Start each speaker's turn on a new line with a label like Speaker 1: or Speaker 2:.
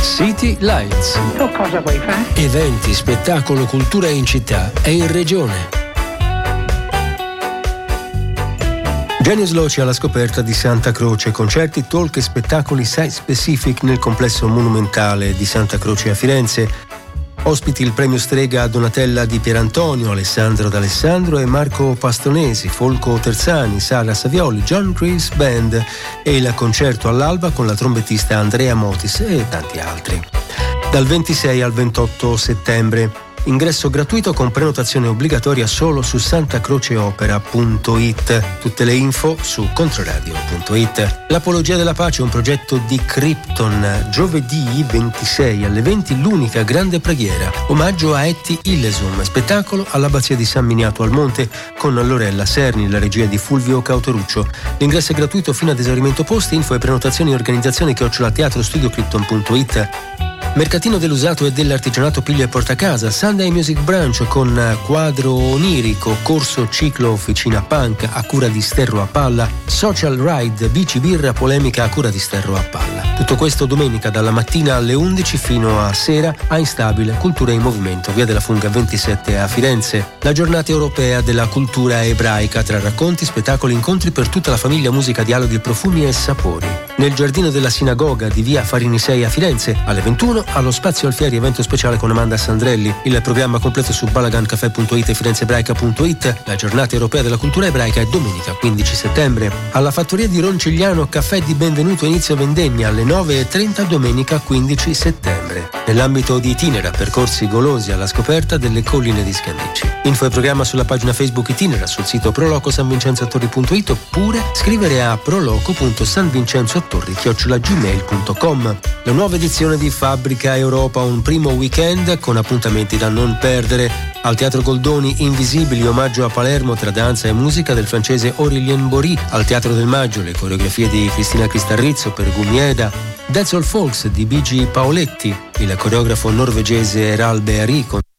Speaker 1: City Lights.
Speaker 2: Tu cosa vuoi fare?
Speaker 1: Eventi, spettacolo, cultura in città e in regione. Genius Loci alla scoperta di Santa Croce, concerti, talk e spettacoli site specific nel complesso monumentale di Santa Croce a Firenze. Ospiti il premio Strega Donatella di Pierantonio, Alessandro D'Alessandro e Marco Pastonesi, Folco Terzani, Sara Savioli, John Chris Band e il concerto all'alba con la trombettista Andrea Motis e tanti altri. Dal 26 al 28 settembre. Ingresso gratuito con prenotazione obbligatoria solo su santacroceopera.it. Tutte le info su controradio.it. L'Apologia della Pace è un progetto di Krypton. Giovedì 26 alle 20 l'unica grande preghiera. Omaggio a Etty Illesum. Spettacolo all'Abbazia di San Miniato al Monte con Lorella Serni, la regia di Fulvio Cauteruccio. L'ingresso è gratuito fino ad esaurimento posti. Info e prenotazioni e organizzazione @teatrostudiocrypton.it. Mercatino dell'usato e dell'artigianato Piglia e Portacasa, Sunday Music Branch con quadro onirico, corso ciclo officina punk a cura di Sterro a Palla, social ride, bici birra polemica a cura di Sterro a Palla. Tutto questo domenica dalla mattina alle 11 fino a sera a Instabile Cultura in Movimento, via della Funga 27 a Firenze. La giornata europea della cultura ebraica tra racconti, spettacoli, incontri per tutta la famiglia, musica, dialoghi, profumi e sapori. Nel giardino della sinagoga di via Farini 6 a Firenze alle 21 allo Spazio Alfieri evento speciale con Amanda Sandrelli. Il programma completo su balagancafè.it e firenzeebraica.it. La giornata europea della cultura ebraica è domenica 15 settembre. Alla fattoria di Roncigliano caffè di benvenuto inizio vendemmia alle 9:30 domenica 15 settembre. Nell'ambito di Itinera, percorsi golosi alla scoperta delle colline di Scandicci. Info e programma sulla pagina Facebook Itinera, sul sito prolocosanvincenzoattorri.it oppure scrivere a proloco.sanvincenzoattorri@gmail.com. La nuova edizione di Fabbrica Europa, un primo weekend con appuntamenti da non perdere. Al Teatro Goldoni Invisibili, omaggio a Palermo tra danza e musica del francese Aurélien Bory. Al Teatro del Maggio le coreografie di Cristina Cristarrizzo per Gumieda. That's All Folks di Bigi Paoletti, il coreografo norvegese Eral Beari con